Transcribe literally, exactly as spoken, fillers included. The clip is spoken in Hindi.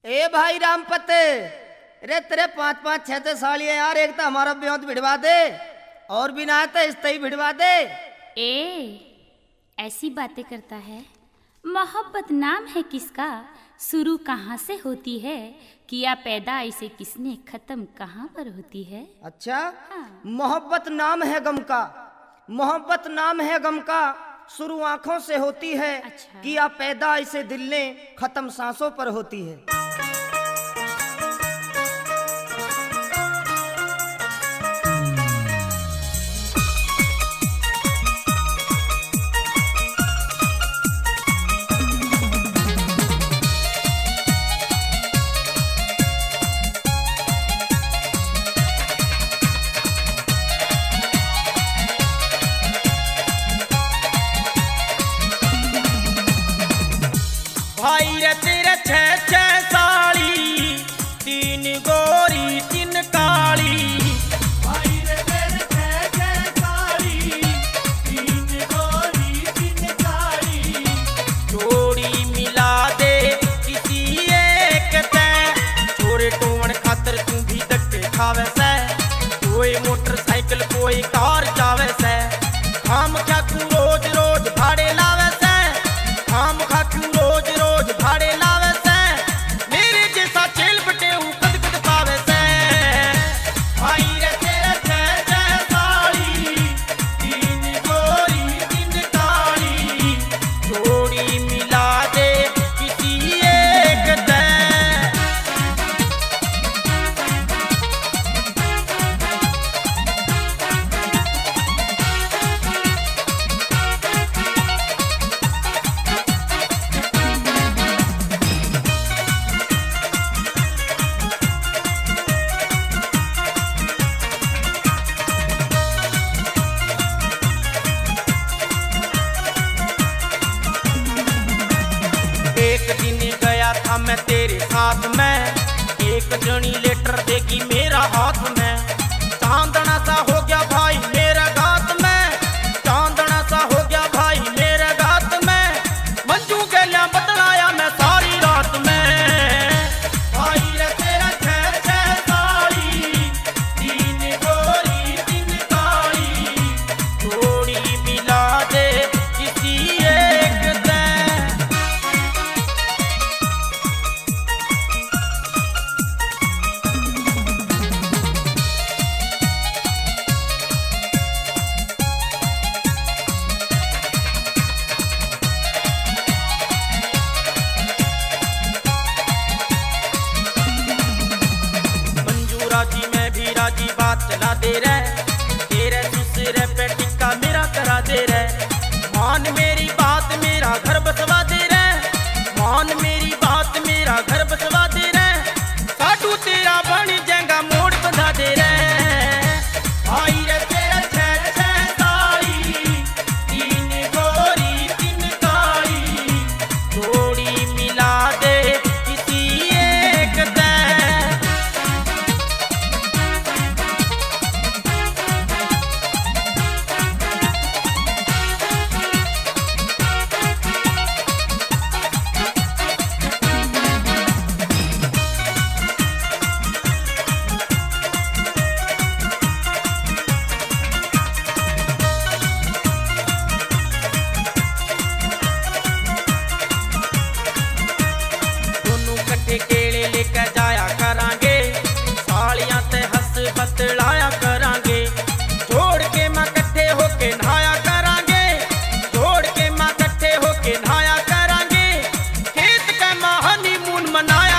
ए भाई रामपते, रे तेरे पांच पांच छह छह साल है यार, एक तो हमारा ब्योत भिड़वा दे और बिना तो इस ही भिड़वा दे। ए ऐसी बातें करता है। मोहब्बत नाम है किसका, शुरू कहाँ से होती है, किया पैदा इसे किसने, खत्म कहाँ पर होती है। अच्छा हाँ। मोहब्बत नाम है गम का, मोहब्बत नाम है गम का, शुरू आंखों से होती है। अच्छा। किया पैदा इसे दिल ने, खत्म सांसों पर होती है। भाई रे तेरे छह छह साली, तीन गोरी तीन काली। भाई रे तेरे छह छह साली, तीन गोरी तीन काली। जोड़ी मिला दे किसी एक ते, छोरे टोवन खातर तू भी धक्के खावे से। कोई मोटरसाइकिल कोई कार जावे से, हम क्या तू रोज रोज भाड़े लावे से। हम खा तू रोज रोज भाड़े लावे से, मेरे जैसा चेल बटे कद कद पावे से। भाई रे तेरे छह छह साली, तीन गोरी तीन काली। जोड़ी मिला दे किसी एक ते। एक दिन गया था मैं तेरे साथ में, एक जनी लेटर देगी मेरा हाथ में। चांदना सा हो गया भाई मेरा गात में, चांदना सा हो गया भाई मेरे गात में। मंजू के लिया बतलाया मैं सारी रात में। भाई रे तेरा छह छह साली, तीन गोरी तीन काली। जोड़ी मिला दे किसी एक ते। मंजू राजी मैं भी राजी, बात चला दे रे। तेरे दूसरे पे टिक्का मेरा करा दे रे। मान मेरी बात मेरा घर बसवा दे रे। मान मेरी बात मेरा घर बसवा दे रे। साडू तेरा बन जाएगा मोड़ बंधा दे रे। भाई रे तेरा छह छह साली, तीन गोरी तीन काली। जोड़ी मिला दे किसी एक ते। दोनों कट्ठे केले लेकर जाया करांगे, सालियां ते हंस बतलाया करांगे। जोड़ के मां कट्ठे होके नहाया करांगे, जोड़ के मां कट्ठे होके नहाया करांगे। खेत का मां हनीमून मनाया